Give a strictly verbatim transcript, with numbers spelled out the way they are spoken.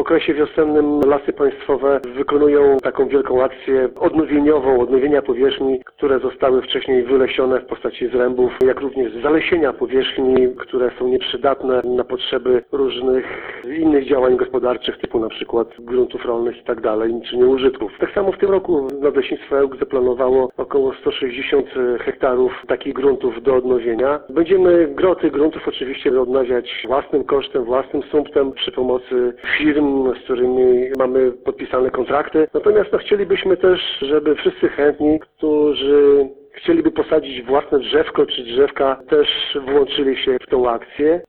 okresie wiosennym Lasy Państwowe wykonują taką wielką akcję odnowieniową, odnowienia powierzchni, które zostały wcześniej wylesione w postaci zrębów, jak również zalesienia powierzchni, które są nieprzydatne na potrzeby różnych innych działań gospodarczych, typu na przykład gruntów rolnych i tak dalej, czy nieużytków. Tak samo w tym roku Nadleśnictwo Ełk zaplanowało około sto sześćdziesiąt hektarów takich gruntów do odnowienia. Będziemy groty gruntów oczywiście odnawiać własnym kosztem, własnym sumptem przy pomocy firm, z którymi mamy podpisane kontrakty. Natomiast no, chcielibyśmy też, żeby wszyscy chętni, którzy chcieliby posadzić własne drzewko czy drzewka, też włączyli się w tą akcję.